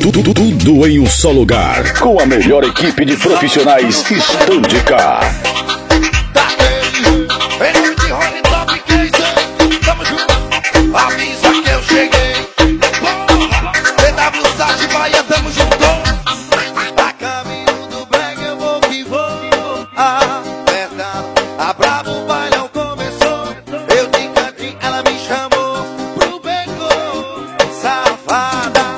Tudo em um só lugar. Com a melhor equipe de profissionais Estândica. Avisa que eu cheguei. PW Sá de Bahia, tamo junto. A caminho do brega eu vou que vou. Apertado, a brabo o bailão começou. Eu de cantinho, ela me chamou pro beco, safada.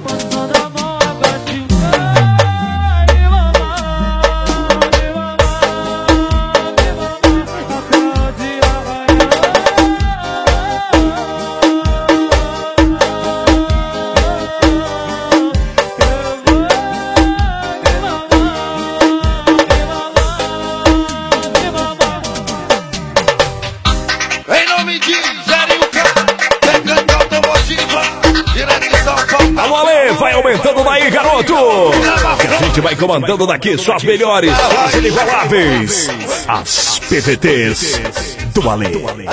Em nome de Jeriuca, Decante Automotiva, direto de São Paulo. Alô, Ale, vai aumentando daí, garoto. Que a gente vai comandando daqui só as melhores, as inigualáveis, as PVTs do Ale.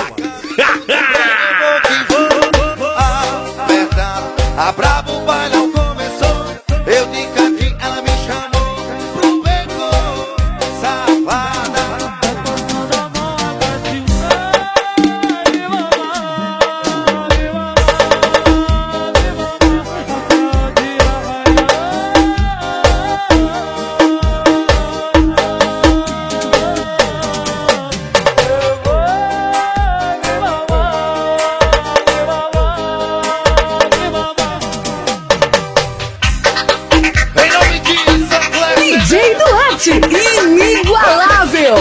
Apertado, a brabo o bailão começou. Eu de cantinho, ela me chamou pro beco, safada. Em nome de São DJ Duarte, inigualável.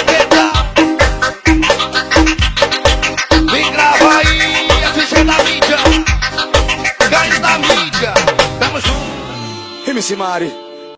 Vem grava aí, a ficha da mídia. Ganho da mídia. Tamo junto. MC Mari.